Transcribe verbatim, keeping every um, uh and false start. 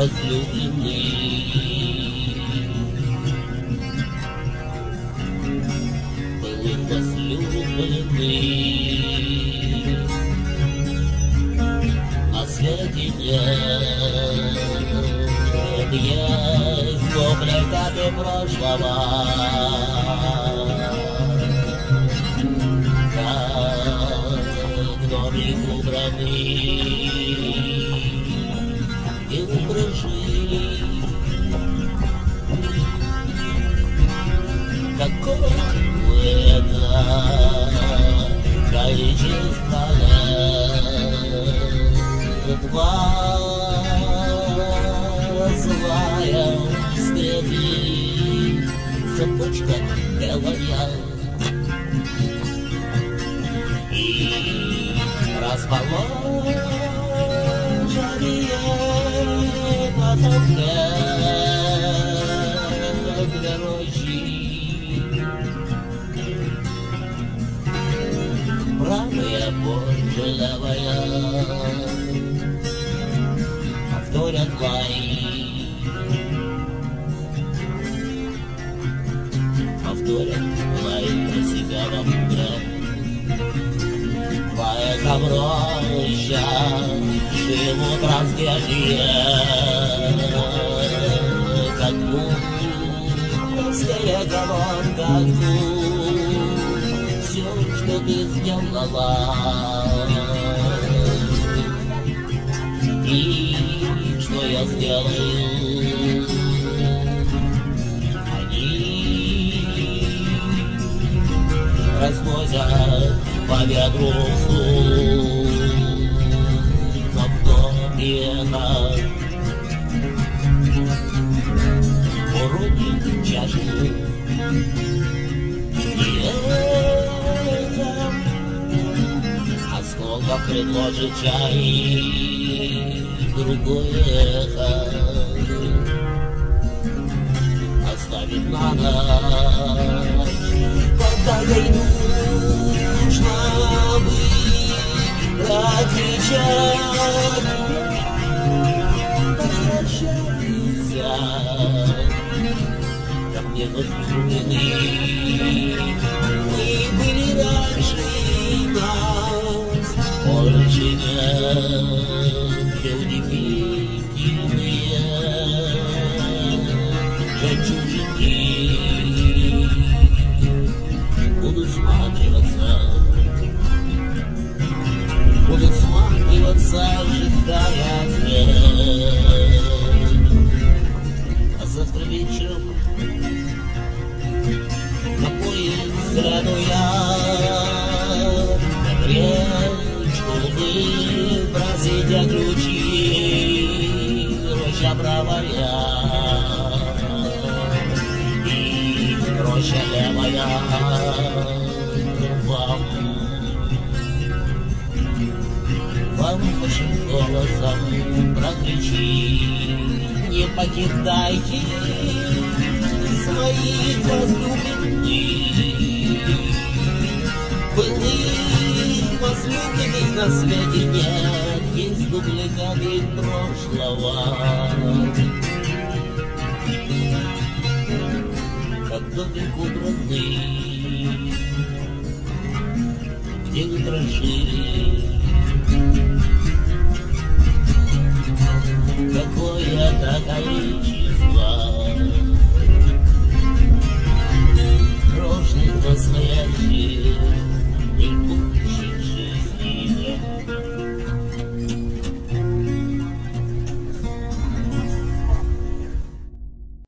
возлюбленный. Былых возлюбленный. На свете нет есть дубликаты прошлого. Домик убранный, и укружили. Какое это количество лет, два злая степи, цепочка белая. И расположение на толпе для рощи. Правая борьба, левая повторят лай. Повторят лай про себя во мудре. Поэта роща живут разгежие, как мужская головка, все, что ты сделала, и что я сделаю, они разносят по ветру вслух, но кто это уронит чашу? И это осколков предложит чай другое эхо, оставит на ночь, когда ей нужно отвечать. Возвращайся ко мне возлюбленный. Мы были раньше нас очень удивительные жемчужинки. Буду всматриваться, буду всматриваться, ожидая ответ. А завтра вечером на поезд сяду я, на речку выбросить ключи, роща правая и роща левая. Вам, вам вашим голосом прокричи: не покидайте своих возлюбленных. Былых возлюбленных на свете нет, есть дубликаты прошлого. Как домик убранный, где вы прожили, какое-то количество